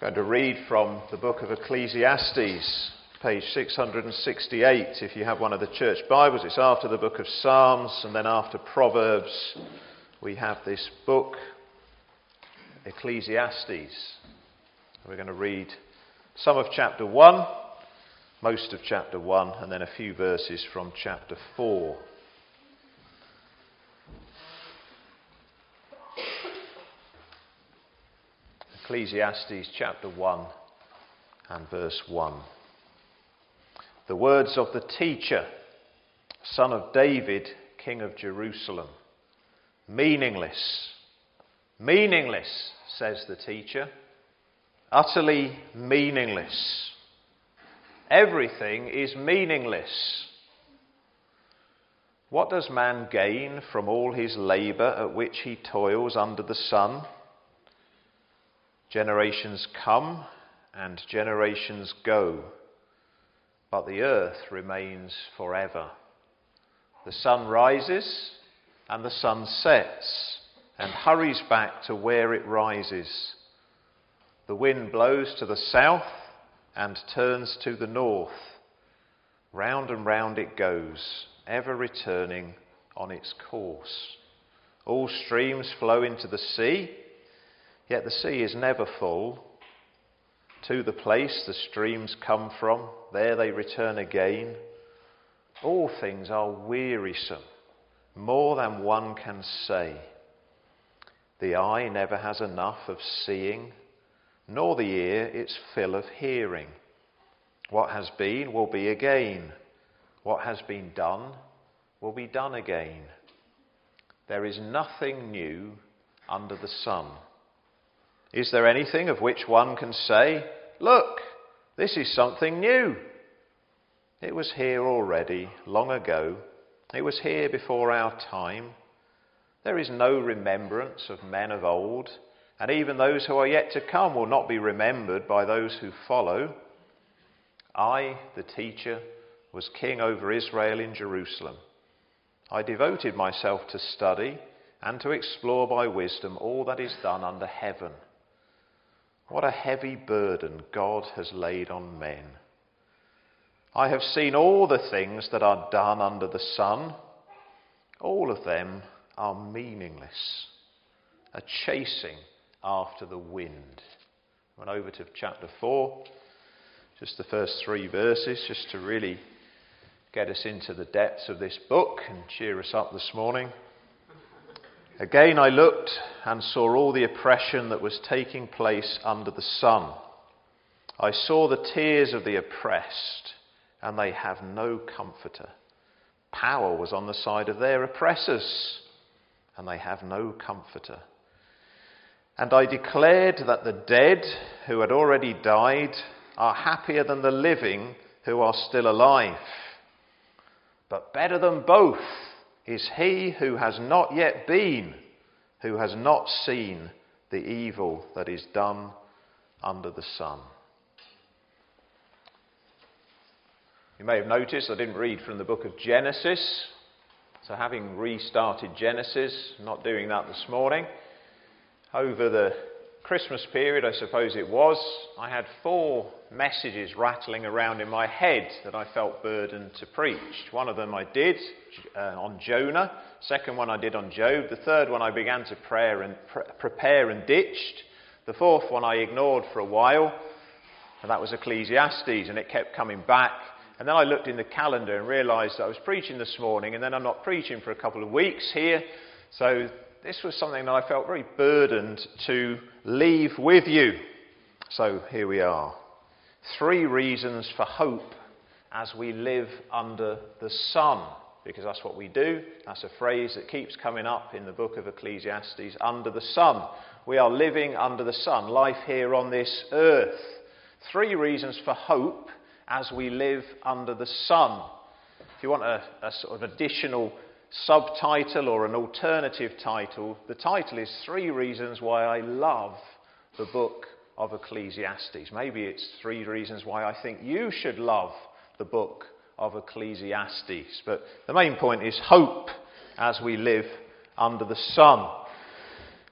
I'm going to read from the book of Ecclesiastes, page 668. If you have one of the church Bibles, it's after the book of Psalms, and then after Proverbs, we have this book, Ecclesiastes. We're going to read some of chapter 1, most of chapter 1, and then a few verses from chapter 4. Ecclesiastes chapter 1 and verse 1. The words of the teacher, son of David, king of Jerusalem. Meaningless, meaningless, says the teacher. Utterly meaningless. Everything is meaningless. What does man gain from all his labour at which he toils under the sun? Generations come and generations go, but the earth remains forever. The sun rises and the sun sets and hurries back to where it rises. The wind blows to the south and turns to the north. Round and round it goes, ever returning on its course. All streams flow into the sea, yet the sea is never full. To the place the streams come from, there they return again. All things are wearisome, more than one can say. The eye never has enough of seeing, nor the ear its fill of hearing. What has been will be again. What has been done will be done again. There is nothing new under the sun. Is there anything of which one can say, "Look, this is something new"? It was here already, long ago. It was here before our time. There is no remembrance of men of old, and even those who are yet to come will not be remembered by those who follow. I, the teacher, was king over Israel in Jerusalem. I devoted myself to study and to explore by wisdom all that is done under heaven. What a heavy burden God has laid on men. I have seen all the things that are done under the sun. All of them are meaningless, a chasing after the wind. Went over to chapter 4, just the first 3 verses, just to really get us into the depths of this book and cheer us up this morning. Again I looked and saw all the oppression that was taking place under the sun. I saw the tears of the oppressed, and they have no comforter. Power was on the side of their oppressors, and they have no comforter. And I declared that the dead who had already died are happier than the living who are still alive. But better than both is he who has not yet been, who has not seen the evil that is done under the sun. You may have noticed I didn't read from the book of Genesis. So having restarted Genesis, I'm not doing that this morning. Over the Christmas period, I suppose it was, I had 4 messages rattling around in my head that I felt burdened to preach. One of them I did on Jonah. Second one I did on Job. The third one I began to prepare and ditched. The fourth one I ignored for a while, and that was Ecclesiastes, and it kept coming back. And then I looked in the calendar and realised that I was preaching this morning, and then I'm not preaching for a couple of weeks here. So this was something that I felt very burdened to leave with you. So here we are. 3 reasons for hope as we live under the sun. Because that's what we do. That's a phrase that keeps coming up in the book of Ecclesiastes, under the sun. We are living under the sun, life here on this earth. 3 reasons for hope as we live under the sun. If you want a sort of additional subtitle or an alternative title, the title is 3 reasons why I love the book of Ecclesiastes. Maybe it's 3 reasons why I think you should love the book of Ecclesiastes. But the main point is hope as we live under the sun.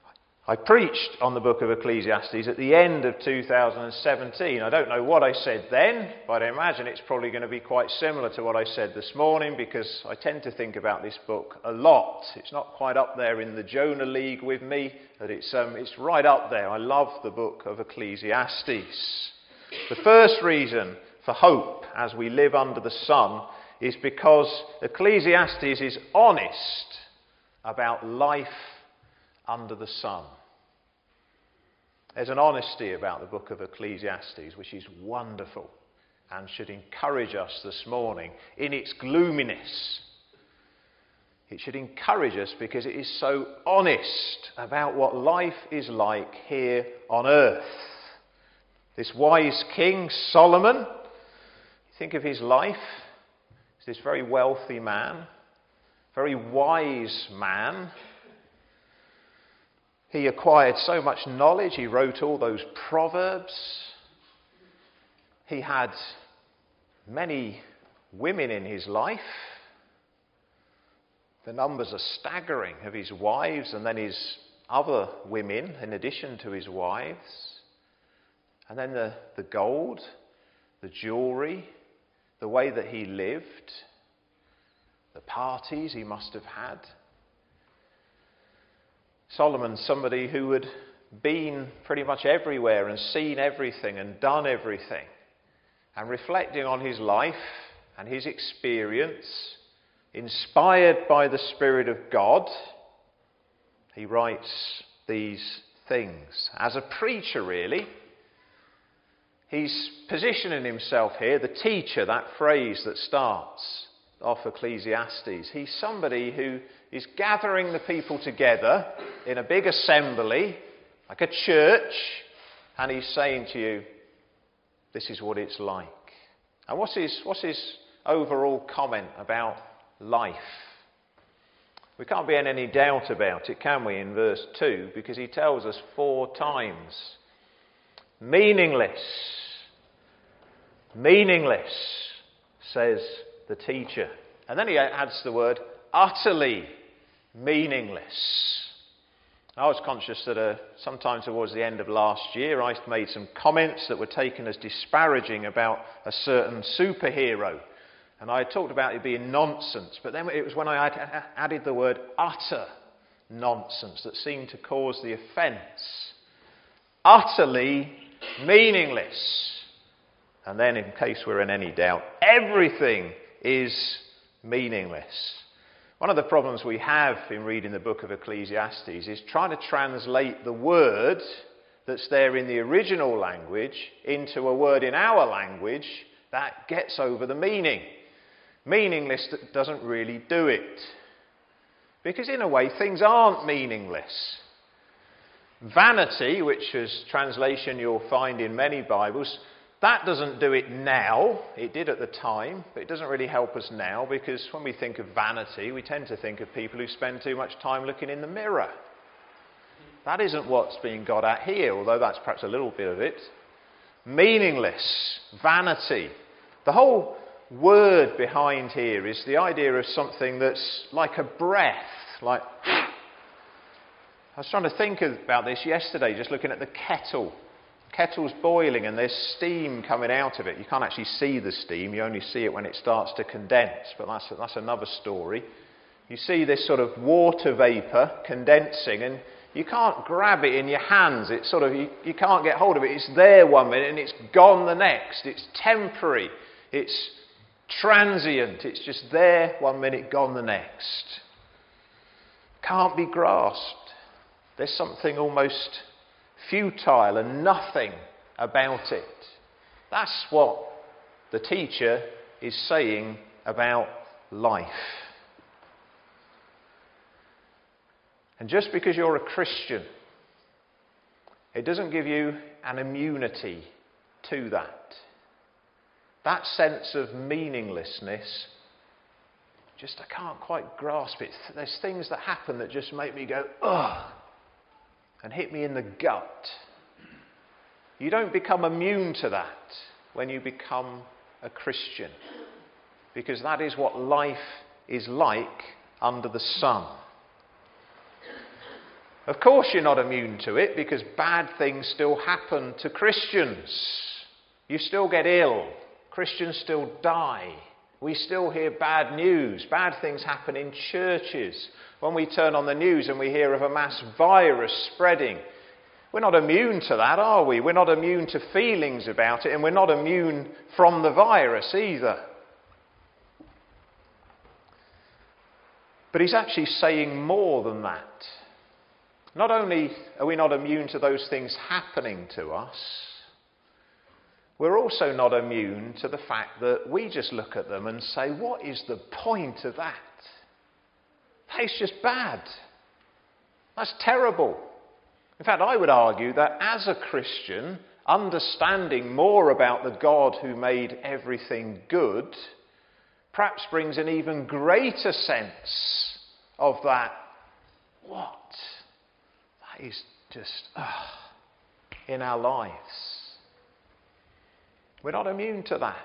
I preached on the book of Ecclesiastes at the end of 2017. I don't know what I said then, but I imagine it's probably going to be quite similar to what I said this morning, because I tend to think about this book a lot. It's not quite up there in the Jonah League with me, but it's right up there. I love the book of Ecclesiastes. The first reason for hope as we live under the sun is because Ecclesiastes is honest about life under the sun. There's an honesty about the book of Ecclesiastes which is wonderful and should encourage us this morning in its gloominess. It should encourage us because it is so honest about what life is like here on earth. This wise king, Solomon, think of his life. He's this very wealthy man, very wise man. He acquired so much knowledge. He wrote all those proverbs. He had many women in his life. The numbers are staggering of his wives and then his other women in addition to his wives. And then the gold, the jewellery, the way that he lived, the parties he must have had. Solomon's somebody who had been pretty much everywhere and seen everything and done everything. And reflecting on his life and his experience, inspired by the Spirit of God, he writes these things. As a preacher, really, he's positioning himself here, the teacher, that phrase that starts off Ecclesiastes. He's somebody who is gathering the people together in a big assembly, like a church, and he's saying to you, this is what it's like. And what's his overall comment about life? We can't be in any doubt about it, can we, in verse 2, because he tells us 4 times. Meaningless, says the teacher. And then he adds the word utterly meaningless. I was conscious that sometime towards the end of last year I made some comments that were taken as disparaging about a certain superhero. And I talked about it being nonsense, but then it was when I added the word utter nonsense that seemed to cause the offence. Utterly meaningless. And then, in case we're in any doubt, everything is meaningless. One of the problems we have in reading the book of Ecclesiastes is trying to translate the word that's there in the original language into a word in our language that gets over the meaning. Meaningless doesn't really do it. Because in a way, things aren't meaningless. Vanity, which is translation you'll find in many Bibles, that doesn't do it now. It did at the time, but it doesn't really help us now, because when we think of vanity, we tend to think of people who spend too much time looking in the mirror. That isn't what's being got at here, although that's perhaps a little bit of it. Meaningless, vanity. The whole word behind here is the idea of something that's like a breath, like... I was trying to think about this yesterday, just looking at the kettle. Kettle's boiling and there's steam coming out of it. You can't actually see the steam, you only see it when it starts to condense, but that's another story. You see this sort of water vapour condensing and you can't grab it in your hands. It's sort of, you can't get hold of it. It's there one minute and it's gone the next. It's temporary. It's transient. It's just there one minute, gone the next. Can't be grasped. There's something almost futile and nothing about it. That's what the teacher is saying about life. And just because you're a Christian, it doesn't give you an immunity to that. That sense of meaninglessness, just I can't quite grasp it. There's things that happen that just make me go, ugh, and hit me in the gut. You don't become immune to that when you become a Christian, because that is what life is like under the sun. Of course you're not immune to it, because bad things still happen to Christians. You still get ill. Christians still die. We still hear bad news. Bad things happen in churches. When we turn on the news and we hear of a mass virus spreading, we're not immune to that, are we? We're not immune to feelings about it, and we're not immune from the virus either. But he's actually saying more than that. Not only are we not immune to those things happening to us, we're also not immune to the fact that we just look at them and say, what is the point of that? That's just bad. That's terrible. In fact, I would argue that as a Christian, understanding more about the God who made everything good perhaps brings an even greater sense of that. What? That is just in our lives. We're not immune to that.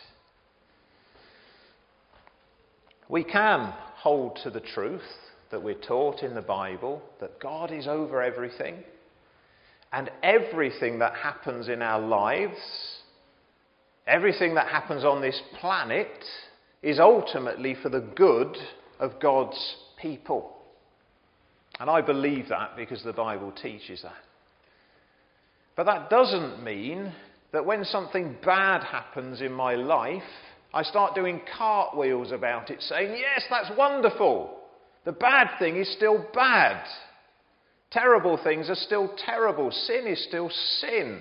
We can hold to the truth that we're taught in the Bible, that God is over everything, and everything that happens in our lives, everything that happens on this planet, is ultimately for the good of God's people. And I believe that because the Bible teaches that. But that doesn't mean that when something bad happens in my life, I start doing cartwheels about it, saying, yes, that's wonderful. The bad thing is still bad. Terrible things are still terrible. Sin is still sin.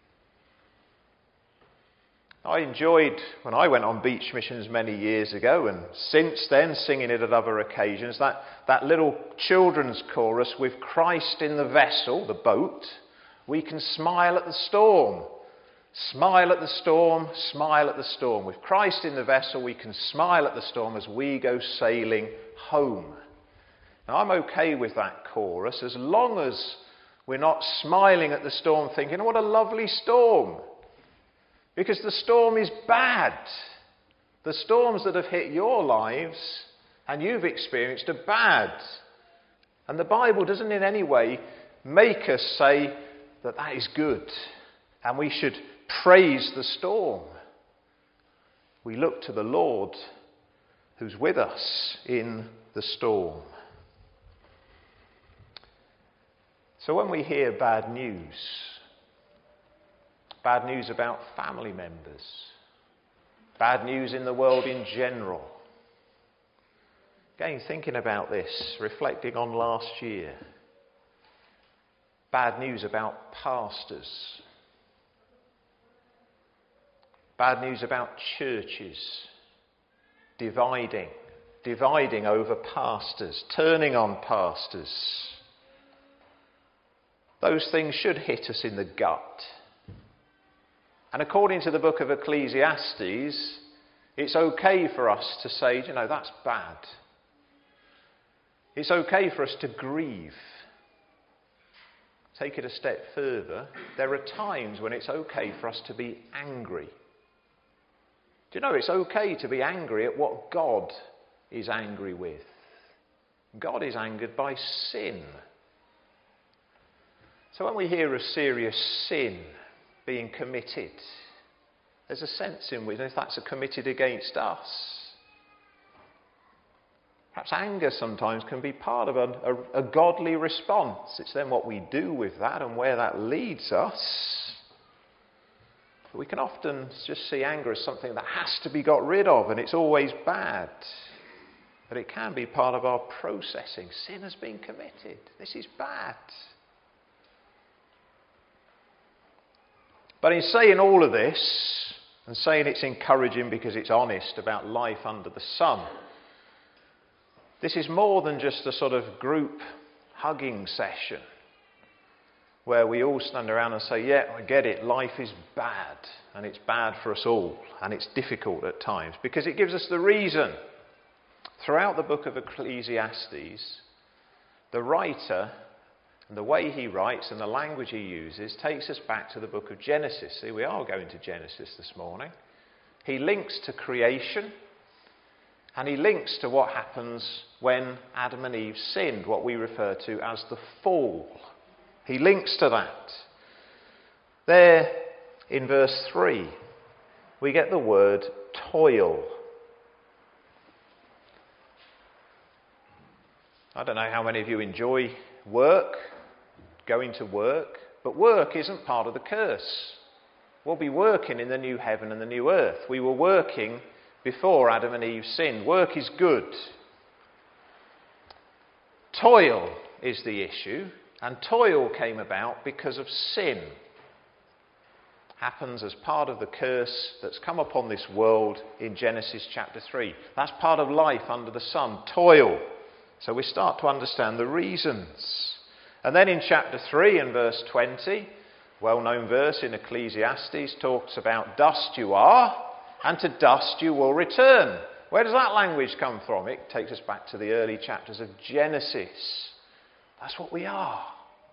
I enjoyed, when I went on beach missions many years ago, and since then singing it at other occasions, that little children's chorus, with Christ in the vessel, the boat, we can smile at the storm. Smile at the storm, smile at the storm. With Christ in the vessel, we can smile at the storm as we go sailing home. Now, I'm okay with that chorus as long as we're not smiling at the storm thinking, oh, what a lovely storm. Because the storm is bad. The storms that have hit your lives and you've experienced are bad. And the Bible doesn't in any way make us say that that is good and we should praise the storm. We look to the Lord who's with us in the storm. So when we hear bad news about family members, bad news in the world in general, again thinking about this, reflecting on last year, bad news about pastors, bad news about churches dividing over pastors, turning on pastors. Those things should hit us in the gut. And according to the book of Ecclesiastes, it's okay for us to say, you know, that's bad. It's okay for us to grieve. Take it a step further. There are times when it's okay for us to be angry. Do you know, it's okay to be angry at what God is angry with. God is angered by sin. So when we hear of serious sin being committed, there's a sense in which if that's committed against us, perhaps anger sometimes can be part of a godly response. It's then what we do with that and where that leads us. But we can often just see anger as something that has to be got rid of, and it's always bad. But it can be part of our processing. Sin has been committed. This is bad. But in saying all of this, and saying it's encouraging because it's honest about life under the sun, this is more than just a sort of group hugging session where we all stand around and say, yeah, I get it, life is bad, and it's bad for us all, and it's difficult at times, because it gives us the reason. Throughout the book of Ecclesiastes, the writer, and the way he writes and the language he uses takes us back to the book of Genesis. See, we are going to Genesis this morning. He links to creation, And he links to what happens when Adam and Eve sinned, what we refer to as the fall. He links to that. There, in verse 3, we get the word toil. I don't know how many of you enjoy work, going to work, but work isn't part of the curse. We'll be working in the new heaven and the new earth. We were working before Adam and Eve sinned. Work is good. Toil is the issue, and toil came about because of sin. Happens as part of the curse that's come upon this world in Genesis chapter 3. That's part of life under the sun, toil. So we start to understand the reasons. And then in chapter 3 and verse 20, well-known verse in Ecclesiastes, talks about dust you are, and to dust you will return. Where does that language come from? It takes us back to the early chapters of Genesis. That's what we are.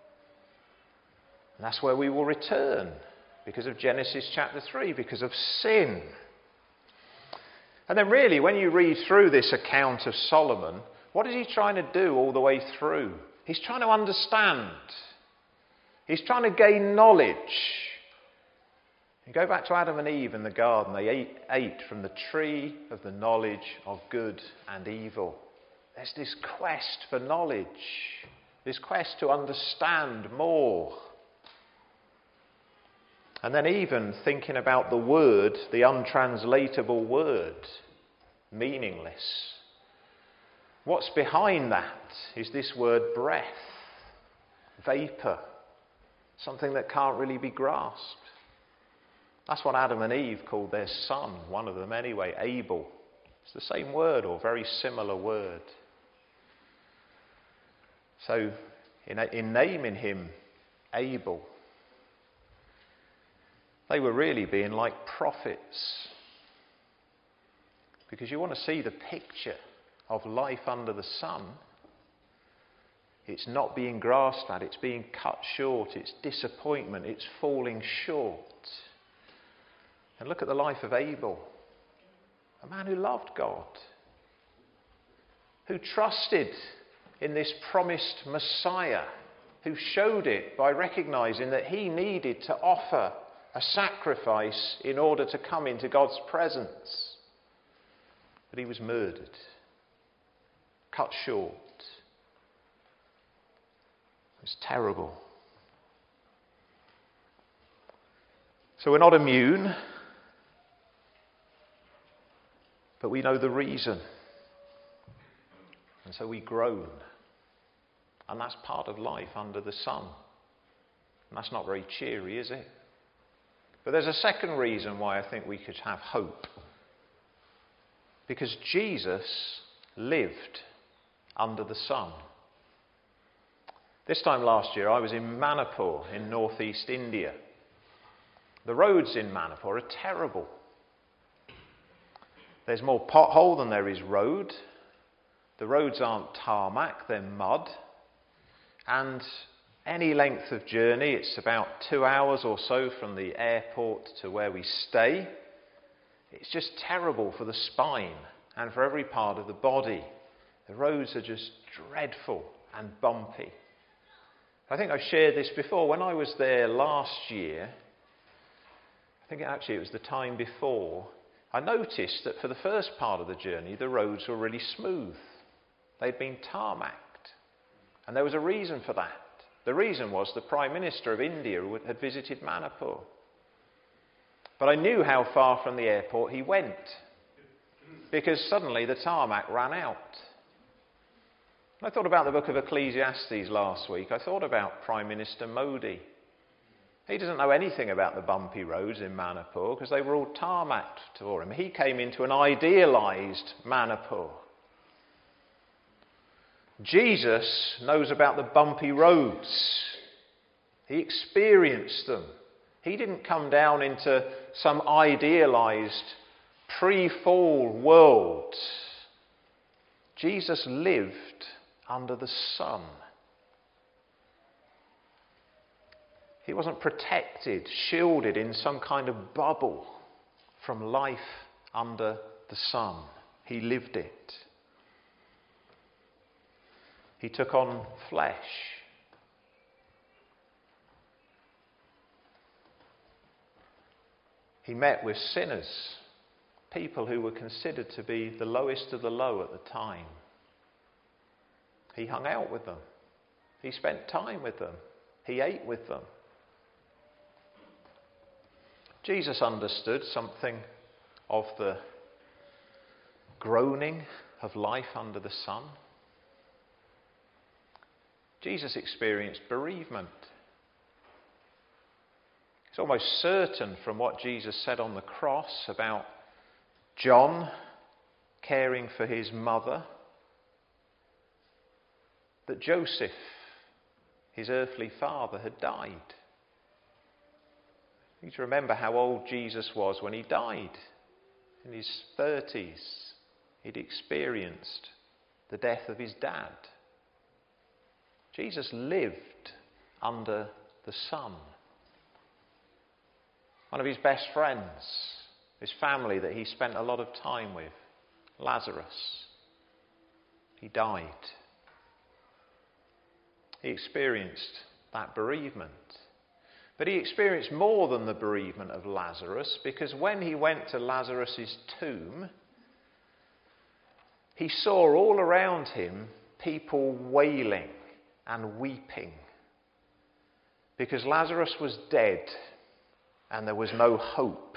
And that's where we will return, because of Genesis chapter 3, because of sin. And then really, when you read through this account of Solomon, what is he trying to do all the way through? He's trying to understand. He's trying to gain knowledge. You go back to Adam and Eve in the garden. They ate from the tree of the knowledge of good and evil. There's this quest for knowledge, this quest to understand more. And then even thinking about the word, the untranslatable word, meaningless. What's behind that is this word breath, vapour, something that can't really be grasped. That's what Adam and Eve called their son, one of them anyway, Abel. It's the same word or very similar word. So in naming him Abel, they were really being like prophets. Because you want to see the picture of life under the sun. It's not being grasped at, it's being cut short, it's disappointment, it's falling short. And look at the life of Abel, a man who loved God, who trusted in this promised Messiah, who showed it by recognizing that he needed to offer a sacrifice in order to come into God's presence. But he was murdered, cut short. It was terrible. So we're not immune, but we know the reason. And so we groan. And that's part of life under the sun. And that's not very cheery, is it? But there's a second reason why I think we could have hope. Because Jesus lived under the sun. This time last year I was in Manipur in northeast India. The roads in Manipur are terrible. There's more pothole than there is road. The roads aren't tarmac, they're mud. And any length of journey, it's about 2 hours or so from the airport to where we stay. It's just terrible for the spine and for every part of the body. The roads are just dreadful and bumpy. I think I've shared this before. When I was there last year, I think actually it was the time before, I noticed that for the first part of the journey, the roads were really smooth. They'd been tarmacked. And there was a reason for that. The reason was the Prime Minister of India had visited Manipur. But I knew how far from the airport he went, because suddenly the tarmac ran out. I thought about the book of Ecclesiastes last week. I thought about Prime Minister Modi. He doesn't know anything about the bumpy roads in Manipur because they were all tarmacked for him. He came into an idealised Manipur. Jesus knows about the bumpy roads. He experienced them. He didn't come down into some idealised pre-fall world. Jesus lived under the sun. He wasn't protected, shielded in some kind of bubble from life under the sun. He lived it. He took on flesh. He met with sinners, people who were considered to be the lowest of the low at the time. He hung out with them. He spent time with them. He ate with them. Jesus understood something of the groaning of life under the sun. Jesus experienced bereavement. It's almost certain from what Jesus said on the cross about John caring for his mother that Joseph, his earthly father, had died. You need to remember how old Jesus was when he died. In his 30s, he'd experienced the death of his dad. Jesus lived under the sun. One of his best friends, his family that he spent a lot of time with, Lazarus, he died. He experienced that bereavement. But he experienced more than the bereavement of Lazarus, because when he went to Lazarus' tomb, he saw all around him people wailing and weeping, because Lazarus was dead and there was no hope.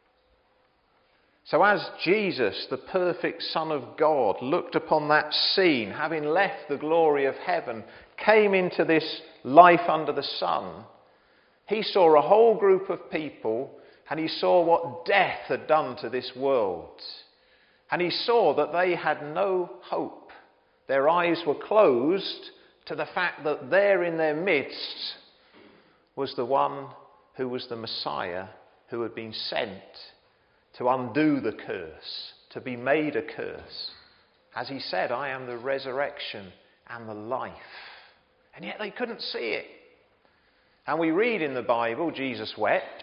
So as Jesus, the perfect Son of God, looked upon that scene, having left the glory of heaven, came into this life under the sun, he saw a whole group of people, and he saw what death had done to this world. And he saw that they had no hope. Their eyes were closed to the fact that there in their midst was the one who was the Messiah, who had been sent to undo the curse, to be made a curse. As he said, I am the resurrection and the life. And yet they couldn't see it. And we read in the Bible, Jesus wept.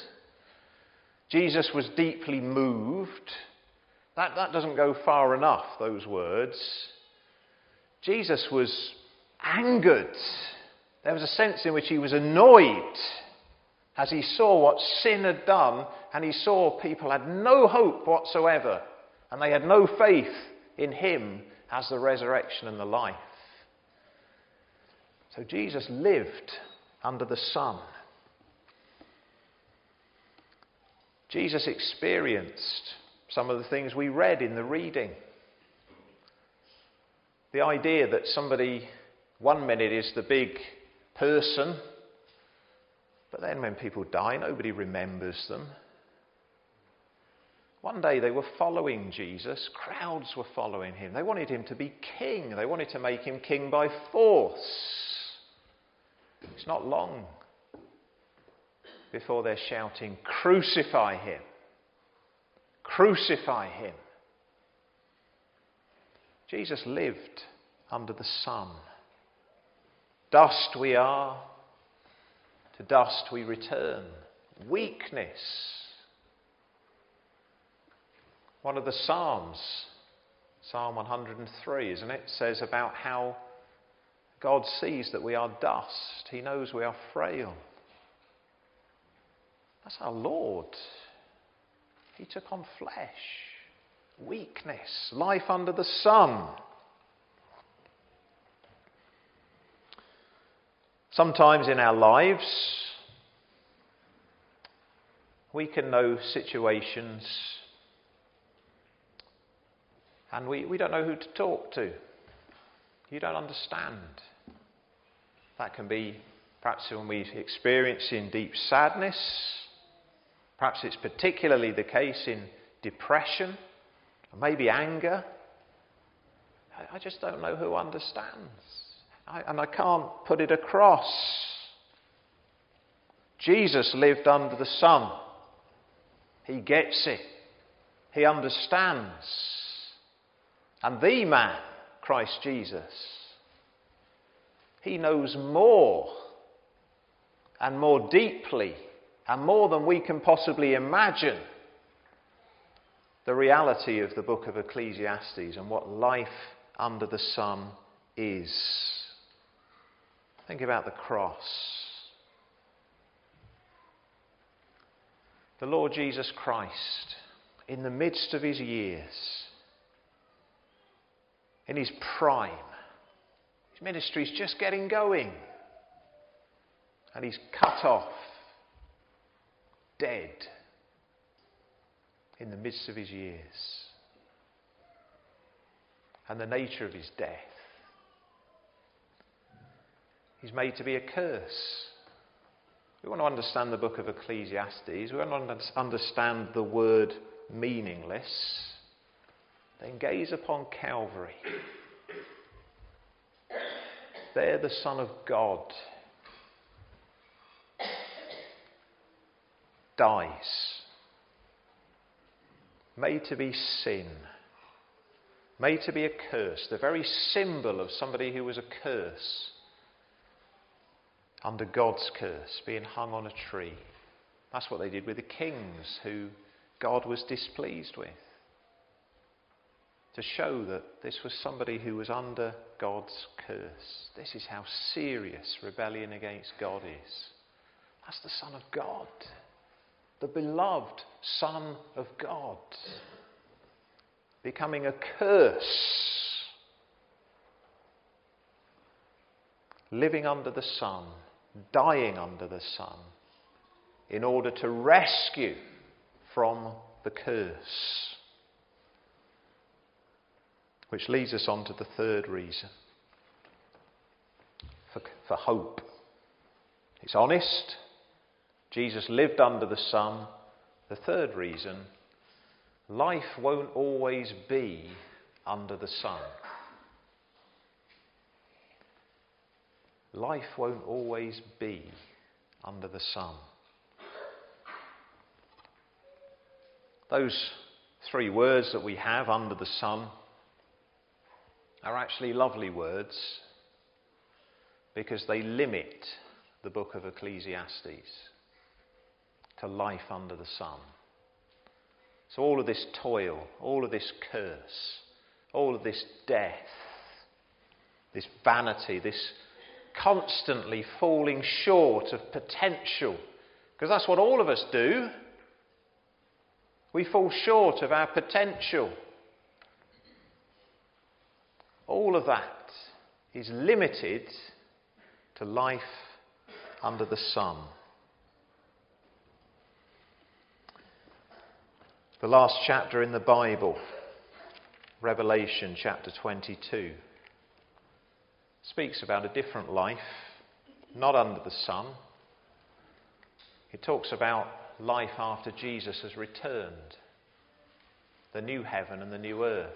Jesus was deeply moved. That doesn't go far enough, those words. Jesus was angered. There was a sense in which he was annoyed as he saw what sin had done, and he saw people had no hope whatsoever, and they had no faith in him as the resurrection and the life. So Jesus lived under the sun. Jesus experienced some of the things we read in the reading. The idea that somebody, one minute is the big person, but then when people die, nobody remembers them. One day they were following Jesus. Crowds were following him. They wanted him to be king. They wanted to make him king by force. It's not long before they're shouting, "Crucify him! Crucify him!" Jesus lived under the sun. Dust we are, to dust we return. Weakness. One of the Psalms, Psalm 103, isn't it, says about how God sees that we are dust. He knows we are frail. That's our Lord. He took on flesh, weakness, life under the sun. Sometimes in our lives, we can know situations and we don't know who to talk to. You don't understand. That can be perhaps when we experience in deep sadness. Perhaps it's particularly the case in depression, or maybe anger. I just don't know who understands. And I can't put it across. Jesus lived under the sun. He gets it. He understands. And the man, Christ Jesus, he knows more and more deeply and more than we can possibly imagine the reality of the book of Ecclesiastes and what life under the sun is. Think about the cross. The Lord Jesus Christ, in the midst of his years, in his prime, his ministry's just getting going, and he's cut off, dead, in the midst of his years. And the nature of his death. He's made to be a curse. We want to understand the book of Ecclesiastes. We want to understand the word meaningless. Then gaze upon Calvary. There the Son of God dies. Made to be sin. Made to be a curse. The very symbol of somebody who was a curse. Under God's curse, being hung on a tree. That's what they did with the kings who God was displeased with. To show that this was somebody who was under God's curse. This is how serious rebellion against God is. That's the Son of God. The beloved Son of God. Becoming a curse. Living under the sun. Dying under the sun. In order to rescue from the curse. Which leads us on to the third reason. For hope. It's honest. Jesus lived under the sun. The third reason. Life won't always be under the sun. Life won't always be under the sun. Those three words that we have, under the sun, are actually lovely words because they limit the book of Ecclesiastes to life under the sun. So all of this toil, all of this curse, all of this death, this vanity, this constantly falling short of potential, because that's what all of us do. We fall short of our potential. All of that is limited to life under the sun. The last chapter in the Bible, Revelation chapter 22, speaks about a different life, not under the sun. It talks about life after Jesus has returned, the new heaven and the new earth.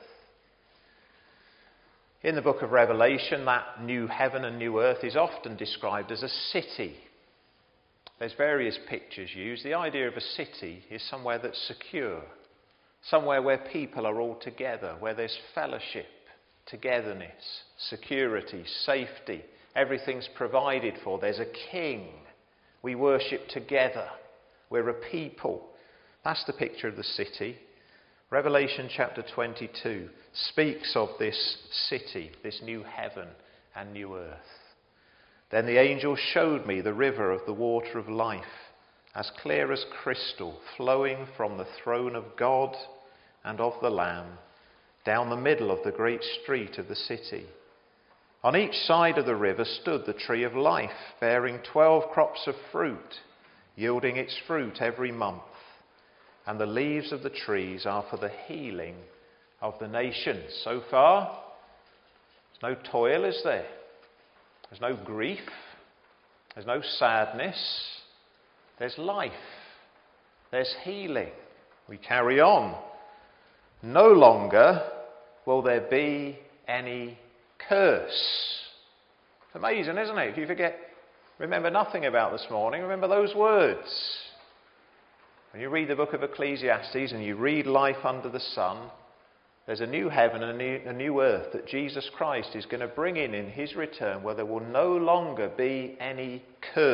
In the book of Revelation, that new heaven and new earth is often described as a city. There's various pictures used. The idea of a city is somewhere that's secure, somewhere where people are all together, where there's fellowship, togetherness, security, safety. Everything's provided for. There's a king. We worship together. We're a people. That's the picture of the city. Revelation chapter 22 speaks of this city, this new heaven and new earth. Then the angel showed me the river of the water of life, as clear as crystal, flowing from the throne of God and of the Lamb, down the middle of the great street of the city. On each side of the river stood the tree of life, bearing 12 crops of fruit, yielding its fruit every month. And the leaves of the trees are for the healing of the nations. So far, there's no toil, is there? There's no grief. There's no sadness. There's life. There's healing. We carry on. No longer will there be any curse. It's amazing, isn't it? If you remember nothing about this morning, remember those words. When you read the book of Ecclesiastes and you read life under the sun, there's a new heaven and a new earth that Jesus Christ is going to bring in his return, where there will no longer be any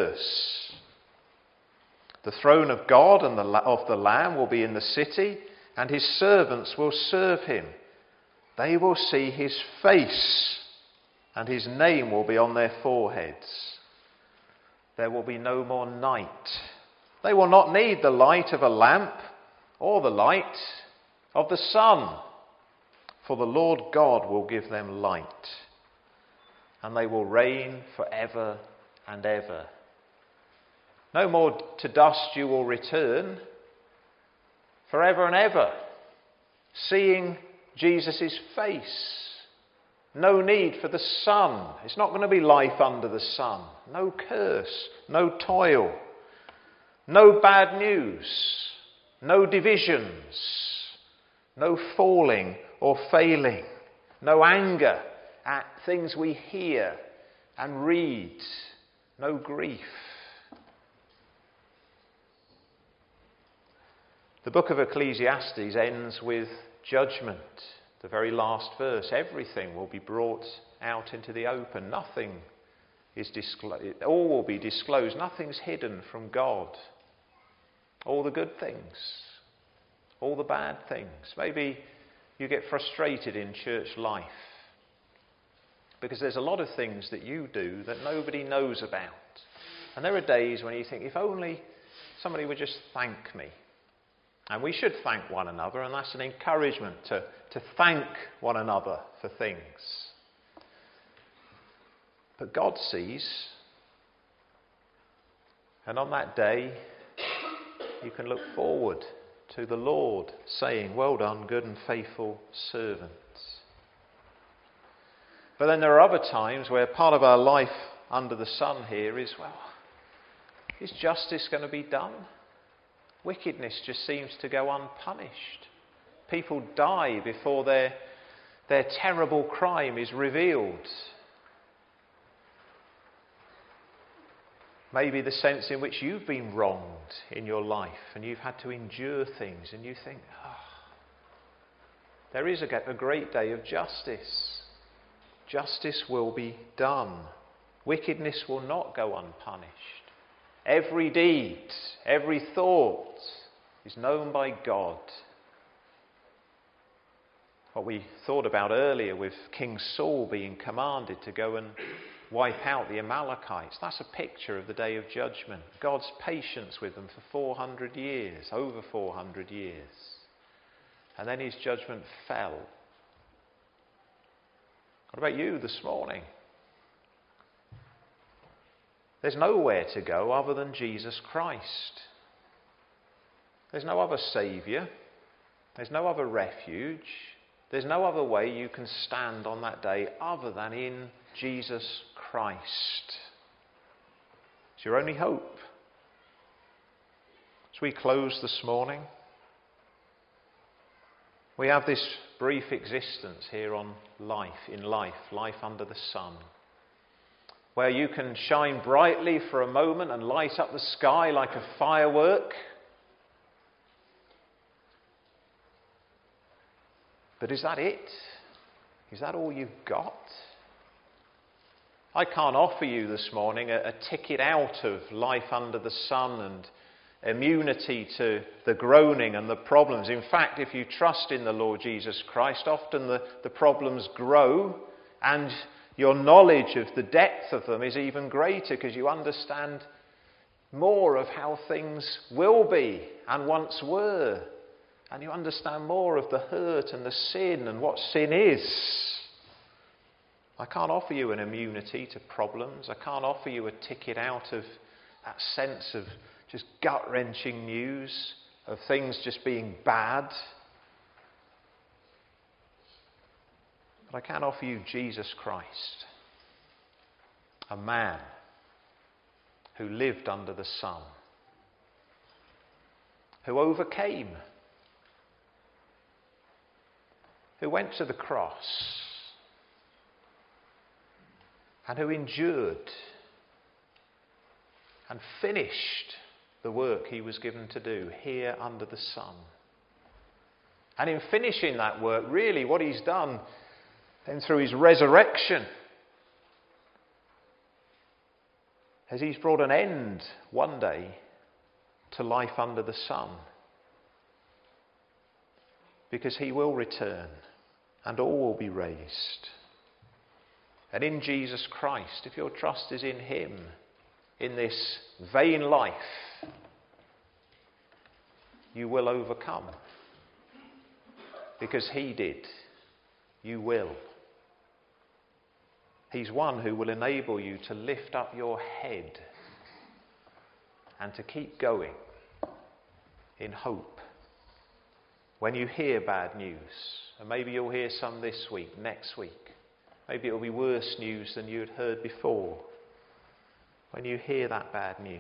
curse. The throne of God and of the Lamb will be in the city, and his servants will serve him. They will see his face, and his name will be on their foreheads. There will be no more night. They will not need the light of a lamp or the light of the sun, for the Lord God will give them light, and they will reign forever and ever. No more to dust you will return, forever and ever, seeing Jesus' face. No need for the sun. It's not going to be life under the sun. No curse, no toil, no bad news, no divisions, no falling or failing, no anger at things we hear and read, no grief. The book of Ecclesiastes ends with judgment. The very last verse, everything will be brought out into the open. Nothing is disclosed. All will be disclosed. Nothing's hidden from God. All the good things, all the bad things. Maybe you get frustrated in church life because there's a lot of things that you do that nobody knows about. And there are days when you think, if only somebody would just thank me. And we should thank one another, and that's an encouragement to thank one another for things. But God sees, and on that day you can look forward to the Lord saying, "Well done, good and faithful servant." But then there are other times where part of our life under the sun here is, well, is justice going to be done? Wickedness just seems to go unpunished. People die before their terrible crime is revealed. Maybe the sense in which you've been wronged in your life and you've had to endure things, and you think, there is a great day of justice. Justice will be done. Wickedness will not go unpunished. Every deed, every thought is known by God. What we thought about earlier with King Saul being commanded to go and wipe out the Amalekites, that's a picture of the day of judgment. God's patience with them for 400 years, over 400 years. And then his judgment fell. What about you this morning? There's nowhere to go other than Jesus Christ. There's no other Saviour. There's no other refuge. There's no other way you can stand on that day other than in Jesus Christ. It's your only hope. As we close this morning, we have this brief existence here on life under the sun, where you can shine brightly for a moment and light up the sky like a firework. But is that it? Is that all you've got? I can't offer you this morning a ticket out of life under the sun and immunity to the groaning and the problems. In fact, if you trust in the Lord Jesus Christ, often the problems grow, and your knowledge of the depth of them is even greater because you understand more of how things will be and once were. And you understand more of the hurt and the sin and what sin is. I can't offer you an immunity to problems. I can't offer you a ticket out of that sense of just gut-wrenching news of things just being bad. But I can offer you Jesus Christ, a man who lived under the sun, who overcame, who went to the cross, and who endured and finished the work he was given to do here under the sun. And in finishing that work, really what he's done then through his resurrection is he's brought an end one day to life under the sun. because he will return and all will be raised. And in Jesus Christ, if your trust is in him, in this vain life, you will overcome. Because he did, you will. He's one who will enable you to lift up your head and to keep going in hope. When you hear bad news, and maybe you'll hear some this week, next week, maybe it'll be worse news than you had heard before. When you hear that bad news,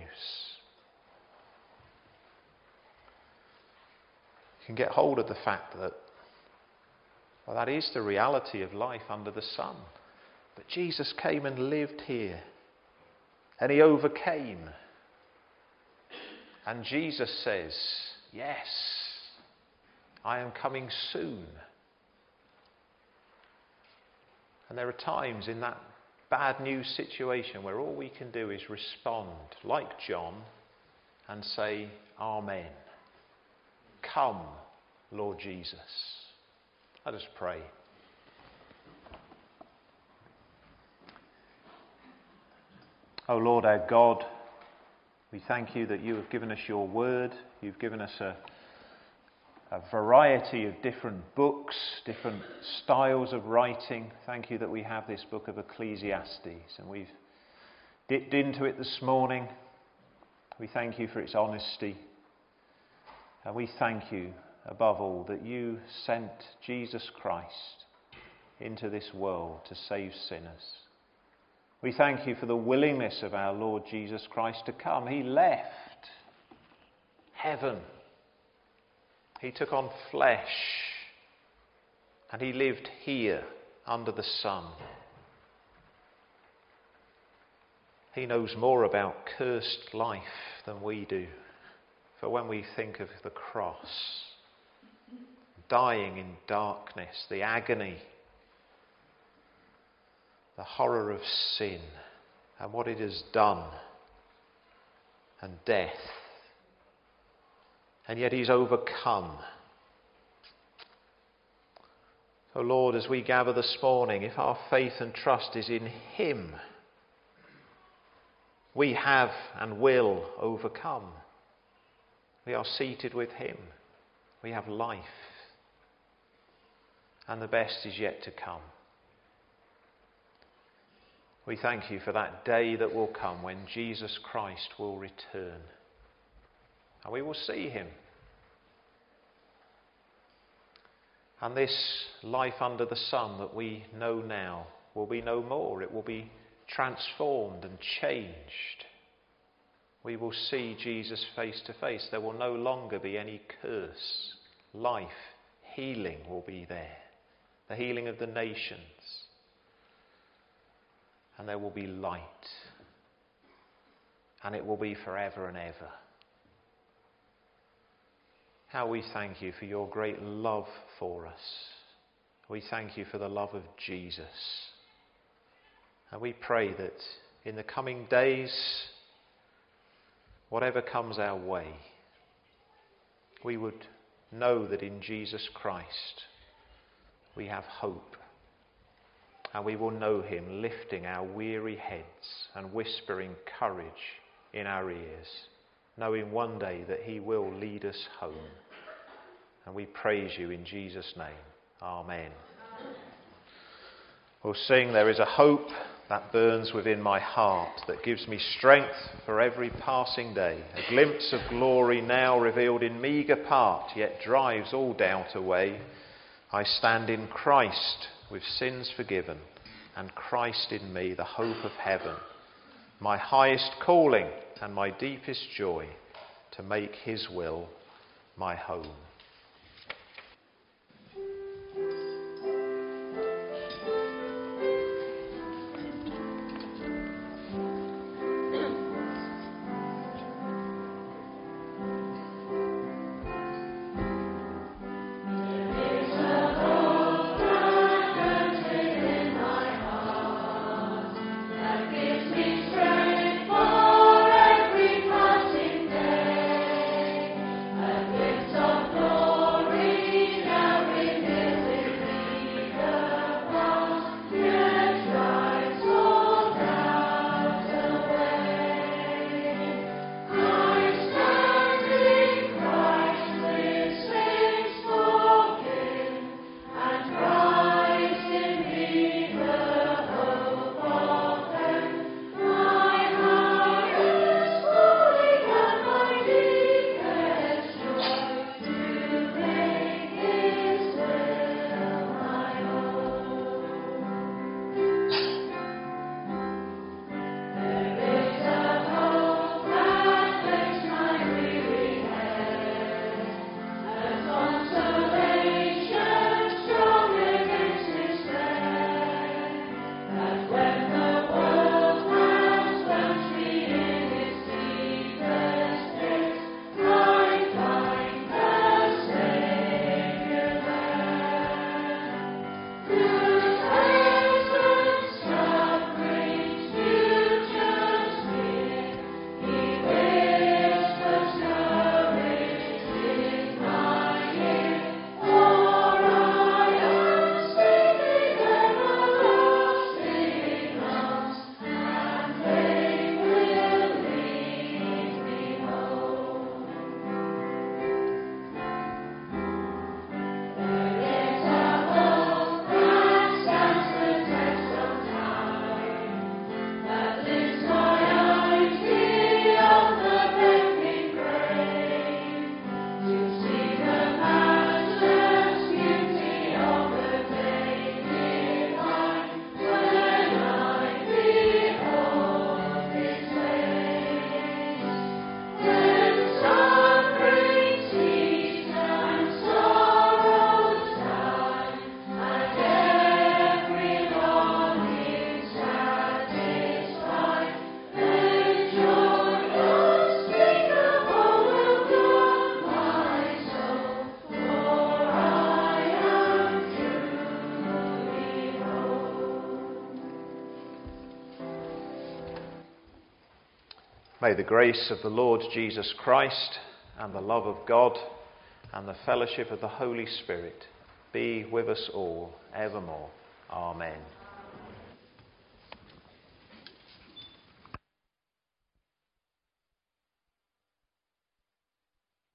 you can get hold of the fact that, well, that is the reality of life under the sun. But Jesus came and lived here, and he overcame. And Jesus says, yes, I am coming soon. And there are times in that bad news situation where all we can do is respond, like John, and say, Amen. Come, Lord Jesus. Let us pray. O Lord our God, we thank you that you have given us your word. You've given us a variety of different books, different styles of writing. Thank you that we have this book of Ecclesiastes, and we've dipped into it this morning. We thank you for its honesty. And we thank you, above all, that you sent Jesus Christ into this world to save sinners. We thank you for the willingness of our Lord Jesus Christ to come. He left heaven. He took on flesh. And he lived here under the sun. He knows more about cursed life than we do. For when we think of the cross, dying in darkness, the agony, the horror of sin and what it has done, and death, and yet he's overcome. So Lord, as we gather this morning, if our faith and trust is in him, we have and will overcome. We are seated with him. We have life. And the best is yet to come. We thank you for that day that will come when Jesus Christ will return. And we will see him. And this life under the sun that we know now will be no more. It will be transformed and changed. We will see Jesus face to face. There will no longer be any curse. Life, healing will be there. The healing of the nations. And there will be light. And it will be forever and ever. How we thank you for your great love for us. We thank you for the love of Jesus. And we pray that in the coming days, whatever comes our way, we would know that in Jesus Christ we have hope. And we will know him lifting our weary heads and whispering courage in our ears, knowing one day that he will lead us home. And we praise you in Jesus' name. Amen. We'll sing, "There is a hope that burns within my heart, that gives me strength for every passing day. A glimpse of glory now revealed in meagre part, yet drives all doubt away. I stand in Christ with sins forgiven, and Christ in me, the hope of heaven. My highest calling and my deepest joy, to make his will my home." Of May the grace of the Lord Jesus Christ and the love of God and the fellowship of the Holy Spirit be with us all evermore. Amen.